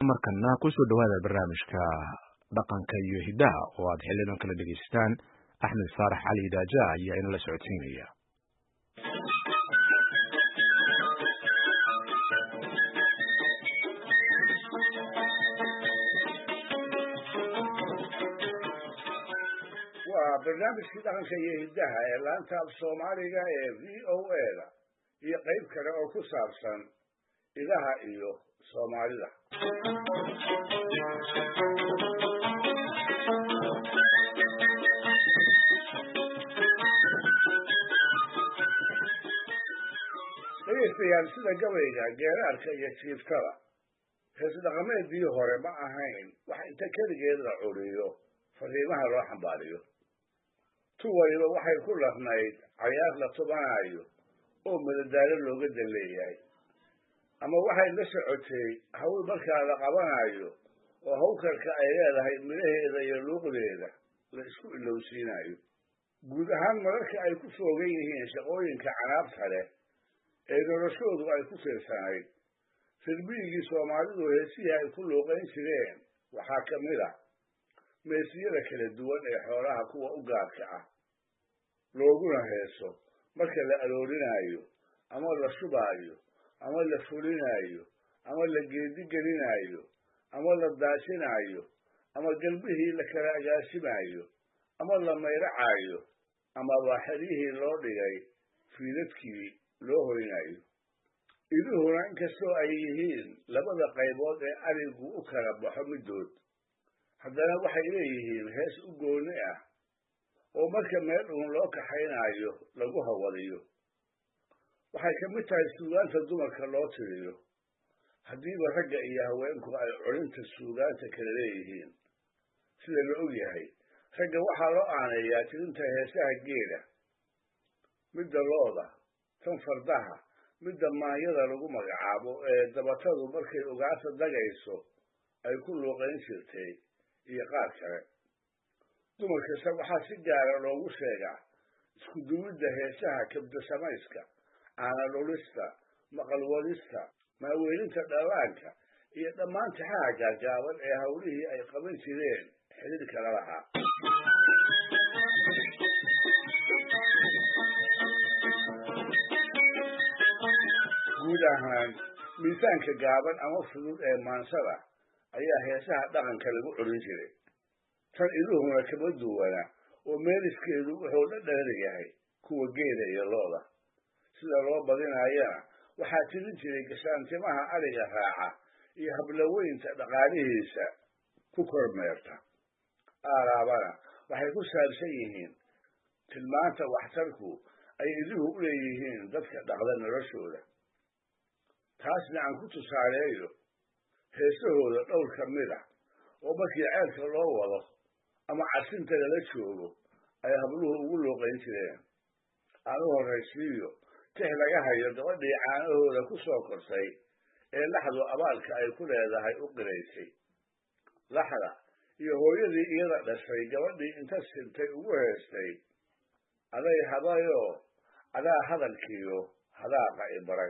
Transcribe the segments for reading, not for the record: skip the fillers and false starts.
markana ku soo dhawaada barnaamijka dhaqanka iyo hidaha oo aad xilidan kala dhageystaan Axmed Faarax Cali Daaja ayaa inala socodsiinaya. waa barnaamijkii dhaqanka iyo hidaha ee laanta af Soomaaliga ee VOA iyo qayb kale oo ku saabsan idaha iyo Soomaalida. dhegeystayaal sida gabayga geeraarka iyo jiiftada hees dhaqameedii hore ma ahayn wax inta keligeed la curiyo fariimaha loo xambaariyo. tu waliba waxay ku lafnayd cayaar la tubanayo oo madadaalo looga dan leeyahay, ama waxay la socotay hawl markaa la qabanayo oo hawkarka ay leedahay midhaheeda iyo luuqdeeda la isku ilowsiinayo. guud ahaan mararka ay ku foogan yihiin shaqooyinka canaabta leh ee noloshoodu ay ku tiirsanayd, sirmiyigii Soomaalidu heesihii ay ku luuqayn jireen waxaa ka mid ah meesiyada kala duwan ee xoolaha kuwa u gaarka ah looguna heeso marka la aroorinayo ama la shubaayo ama la fulinayo ama la geedigelinayo ama la daashinayo ama galbihii la kala agaasimayo ama la mayracayo ama waaxadihii loo dhigay fiidadkii loo hoynayo. iduhuna inkastoo ay yihiin labada qaybood ee arigu u kala baxo middood, haddana waxay leeyihiin hees u gooni ah oo marka meel uun loo kaxaynayo lagu hawadiyo. waxay ka mid tahay suugaanta dumarka loo tiriyo, haddiiba ragga iyo haweenku ay culinta suugaanta kala leeyihiin. sida la og yahay, ragga waxaa loo aaneeyaa tirinta heesaha geela, midda looda, tan fardaha, midda maanyada lagu magacaabo ee dabatadu markay ugaarta dagayso ay ku luuqayn jirtay, iyo qaar kale. dumarkase waxaa si gaara loogu sheegaa isku duwidda heesaha kabda samayska, caana dhulista, maqal wadista, maaweelinta dhallaanka iyo dhammaan tixaha gaagaaban ee hawlihii ay qaban jireen xidhiidhka la lahaa. guud ahaan miisaanka gaaban ama fudud ee maansada ayaa heesaha dhaqanka lagu curin jiray. tan iduhuna kama duwana oo meeliskeedu wuxuu dhadheer yahay kuwa geela iyo looda. sida loo badinayana waxaa tirin jiray gashaantimaha ariga raaca iyo hablaweynta dhaqaalihiisa ku kormeerta. aalaabana waxay ku saabsan yihiin tilmaanta waxtarku ay iduhu u leeyihiin dadka dhaqda noloshooda. taasna aan ku tusaaleeyo heesahooda dhowr ka mid ah oo markii ceelka loo wado ama casinta lala joogo ay habluhu ugu luuqayn jireen. aan u horraysiiyo tix laga hayo gabadhii caanahooda ku soo korsay ee laxdu abaalka ay ku leedahay u qiraysay. laxda iyo hooyadii iyada dhashay gabadhii inta sintay ugu heestay, aday habayoo adaa hadalkiiyo hadaaqa i baray.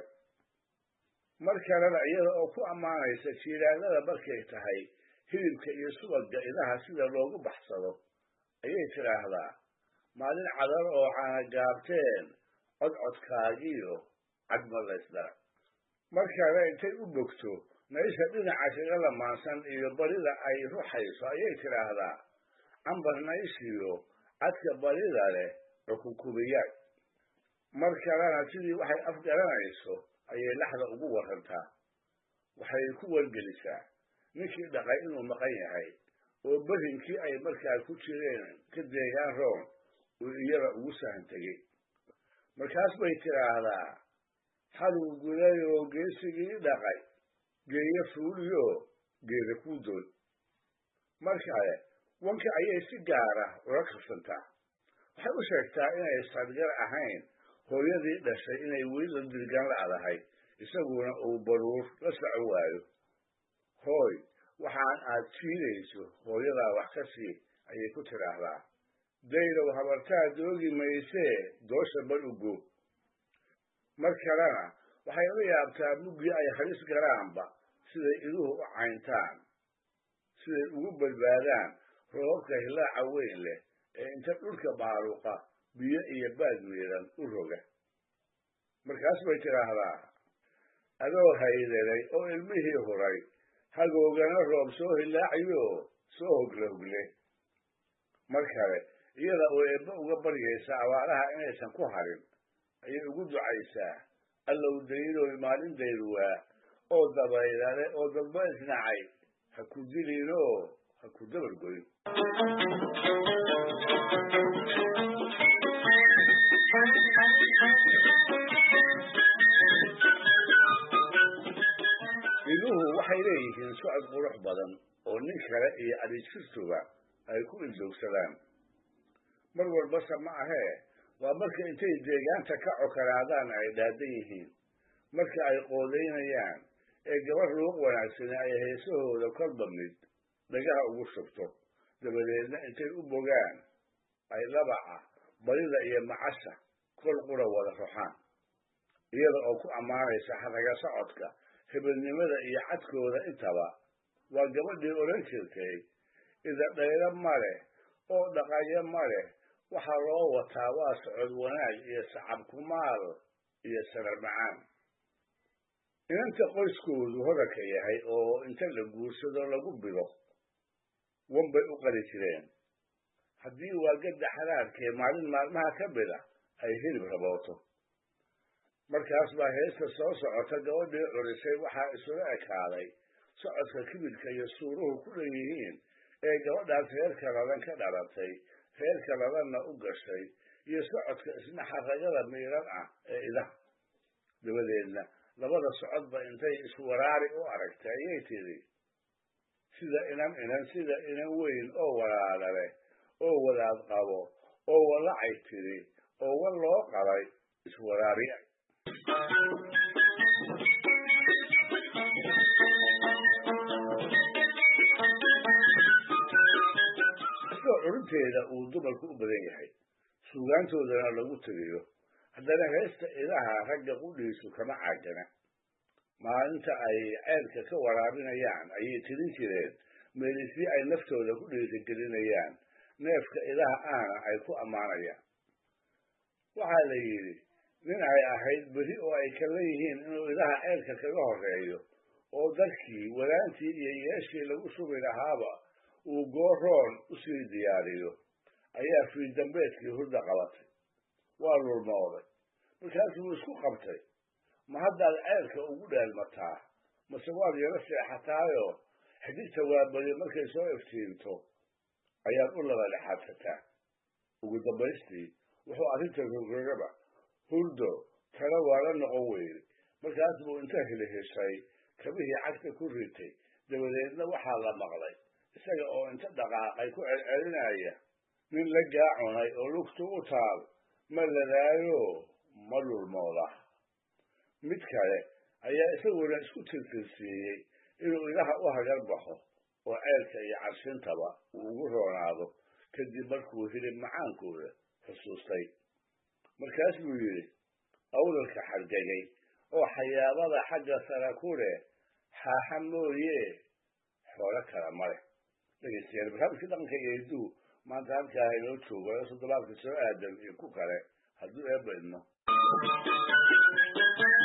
mar kalena iyada oo ku ammaanaysa jiiraanada markay tahay hilibka iyo subagga idaha sida loogu baxsado ayay tidhaahdaa, maalin cadar oo caana gaabteen codcodkaagiyo cadma laysdara. mar kale intay u bogto meesha dhinaca kaga lamaansan iyo barida ay ruxayso ayay tidhaahdaa, cambar nayshiyo cadka barida leh cukukubiyaay. mar kalena sidii waxay afgaranayso ayay laxda ugu warantaa. waxay ku wargelisaa ninkii dhaqay inuu maqan yahay oo berinkii ay markaa ku jireen ka deegaan roon uu iyada ugu sahan tegey. markaas bay tidhaahdaa, xaluu guday oo geesigii dhaqay geeyo fuuliyo geeda kuu doon. mar kale wanka ayay si gaara ula kabsantaa. waxay u sheegtaa inay sadgar ahayn hooyadii dhashay inay weli la dirgan la'dahay, isaguna uu baruur la soco waayo. hooy, waxaan aad jiidayso hooyadaa wax ka sii ayay ku tidhaahdaa. daylow habartaa doogi maysee doosha bal ugo. mar kalena waxay la yaabtaa muggii ay halis garaanba siday iduhu u cayntaan, siday ugu badbaadaan roobabka hilaaca weyn leh ee inta dhulka baaruqa biyo iyo baad miiran u roga. markaas bay tidhaahdaa, adoo haydelay oo ilmihii huray, hagoogana roob soo hilaacayo soo hogle. mar kale iyada oo eebbe uga baryaysa abaaraha inaysan ku harin ayay ugu ducaysaa, allow dayroy maalin dayruwaa oo dabaylale oo dadba isnacay ha ku dilinoo ha ku dabargoyn. iduhu waxay leeyihiin socod qurux badan oo nin kale iyo adhijirtuba ay ku ildoogsadaan. mar walbase ma ahee waa marka intay deegaanta ka cokolaadaan ay dhaadan yihiin, marka ay qoodaynayaan ee gabar luuq wanaagsani ay heesahooda kolba mid dhagaha ugu shubto, dabadeedna intay u bogaan ay labaca barida iyo macasha kol qura wada roxaan, iyada oo ku ammaanaysa xaraga socodka, hebelnimada iyo cadkooda intaba. waa gabadhii odhan jirtay, ida dhaylo ma leh oo dhaqayo ma leh, waxaa loo wataa waa socod wanaag iyo sacab kumaal iyo sarar macaan. inanta qoyskoodu hodanka yahay oo inta la guursado lagu bido wanbay u qali jireen. haddii waagadda xalaadkee maalin maalmaha ka mida ay hilib rabooto, markaas baa heesta soo socota gabadhii curisay waxaa isula ekaaday socodka kibidka iyo suuruhu ku leeyihiin ee gabadhaas reerka ladan ka dhalatay, reerka ladanna u gashay, iyo socodka isna xaragada miiran ah ee idaha. dabadeedna labada socodba intay iswaraari u aragtay ayay tidhi, sida sida inan weyn oo walaala leh oo wadaad qabo oo walacay tidhi oo wal loo qabay iswaraari. isagoo curinteeda uu dumarku u badan yahay, suugaantoodana lagu tiriyo, haddana heesta idaha ragga qudhiisu kama caagana. maalinta ay ceelka ka waraabinayaan ayay tirin jireen meelisii ay naftooda ku dhiirigelinayaan, neefka idaha aana ay ku ammaanayaan. waxaa la yidhi nin ay ahayd beri oo ay kala yihiin inuu idaha ceelka kaga horreeyo oo darkii walaantii iyo yeeshii lagu sugi lahaaba uu gooroon u sii diyaariyo, ayaa fiildambeedkii hurda qabatay. waa lulmooday. markaasuu isku qabtay, ma haddaad ceelka ugu dheelmataa mase waad yaro seexataayoo xidigta waabadi markay soo iftiinto ayaad u laba dhexaadsataa. ugu dambaystii wuxuu arrinta rogrogaba hurdo tala waa la noqon weyday. markaas buu inta hiliheshay kabihii cagta ku ritay, dabadeedna waxaa la maqlay isaga oo inta dhaqaaqay ku celcelinaya, nin la gaacunay oo lugtu u taal ma ladaayo ma lulmooda. mid kale ayaa isaguna isku tirtirsiiyey inuu idaha u hagar baxo oo ceelka iyo carshintaba uu ugu roonaado, kadib markuu hilib macaankooda xusuustay. markaas buu yidhi, awlalka xargagay oo xayaabada xagga sara ku leh xaaxa mooye xoolo kale ma leh. dhegeystayaal, barnaamijka dhaqanka iyo hiduhu maanta halkaa inoo joogo ee toddobaadka soo aadan iyo ku kale hadduu eebba idmo.